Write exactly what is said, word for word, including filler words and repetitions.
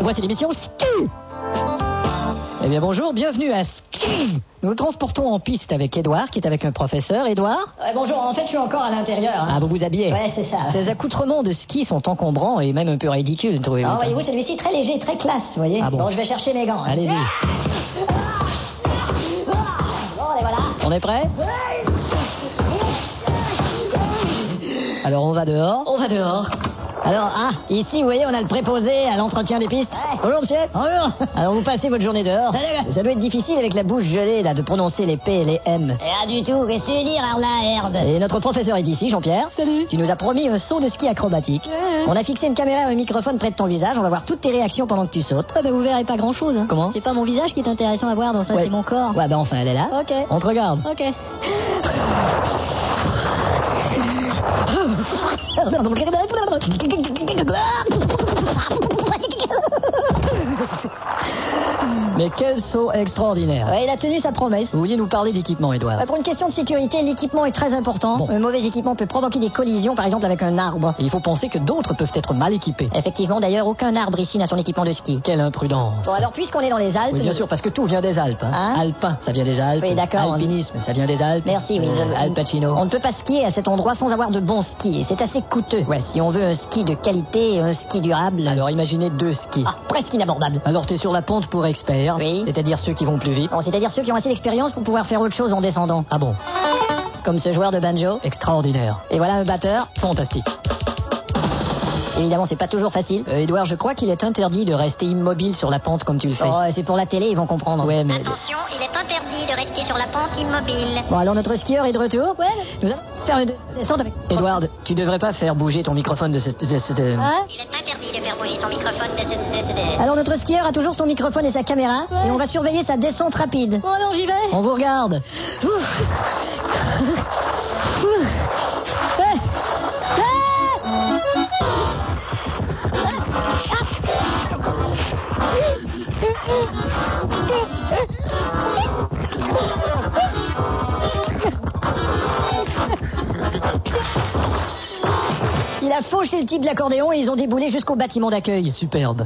Voici l'émission Ski. Eh bien bonjour, bienvenue à Ski. Nous nous transportons en piste avec Édouard, qui est avec un professeur. Édouard ? Ouais, bonjour, en fait je suis encore à l'intérieur. Hein. Ah, vous vous habillez ? Ouais, c'est ça. Ces accoutrements de ski sont encombrants et même un peu ridicules, trouvez-vous ? Alors voyez-vous, celui-ci très léger, très classe, vous voyez. Ah bon. Bon, je vais chercher mes gants. Hein. Allez-y. Bon, et voilà. On est prêt ? Alors on va dehors. On va dehors. Alors, ah, ici, vous voyez, on a le préposé à l'entretien des pistes. Ouais. Bonjour, monsieur. Bonjour. Alors, vous passez votre journée dehors. Salut. Ça doit être difficile avec la bouche gelée, là, de prononcer les P et les M. Rien du tout, qu'est-ce que tu veux dire, Arla Herbe? Et notre professeur est ici, Jean-Pierre. Salut. Tu nous as promis un saut de ski acrobatique. Ouais. On a fixé une caméra et un microphone près de ton visage. On va voir toutes tes réactions pendant que tu sautes. Ouais, ben vous verrez pas grand-chose. Hein. Comment ? C'est pas mon visage qui est intéressant à voir dans ça, Ouais. c'est mon corps. Ouais, ben enfin, elle est là. Ok. On te regarde. Ok. Mais quel saut extraordinaire. Ouais, il a tenu sa promesse. Vous vouliez nous parler d'équipement, Édouard ? Ouais, pour une question de sécurité, l'équipement est très important. Bon. Un mauvais équipement peut provoquer des collisions, par exemple avec un arbre. Et il faut penser que d'autres peuvent être mal équipés. Effectivement, d'ailleurs, aucun arbre ici n'a son équipement de ski. Quelle imprudence. Bon, alors, puisqu'on est dans les Alpes... Oui, bien nous- sûr, parce que tout vient des Alpes. Hein. Hein ? Alpin, ça vient des Alpes. Oui, d'accord. Alpinisme, ça vient des Alpes. Merci, oui. Euh, je- Al Pacino. On ne peut pas skier à cet endroit sans avoir de bons skis. Et c'est assez coûteux. Ouais. Si on veut un ski de qualité, un ski durable... Alors imaginez deux skis. Ah, presque inabordable. Alors t'es sur la pente pour experts, Oui. c'est-à-dire ceux qui vont plus vite. Bon, c'est-à-dire ceux qui ont assez d'expérience pour pouvoir faire autre chose en descendant. Ah bon, Comme ce joueur de banjo. extraordinaire, Et voilà un batteur. fantastique. Évidemment, c'est pas toujours facile. Euh, Édouard, je crois qu'il est interdit de rester immobile sur la pente comme tu le fais. Oh, c'est pour la télé, ils vont comprendre. Ouais, mais... Attention, il est interdit de rester sur la pente immobile. Bon, alors notre skieur est de retour. Ouais. Nous allons faire une descente avec... Edward, tu devrais pas faire bouger ton microphone de ce... De ce de... Hein ? Il est interdit de faire bouger son microphone de ce... De ce de... Alors notre skieur a toujours son microphone et sa caméra. Ouais. Et on va surveiller sa descente rapide. Bon, alors j'y vais. On vous regarde. Il a fauché le type de l'accordéon et ils ont déboulé jusqu'au bâtiment d'accueil. Superbe.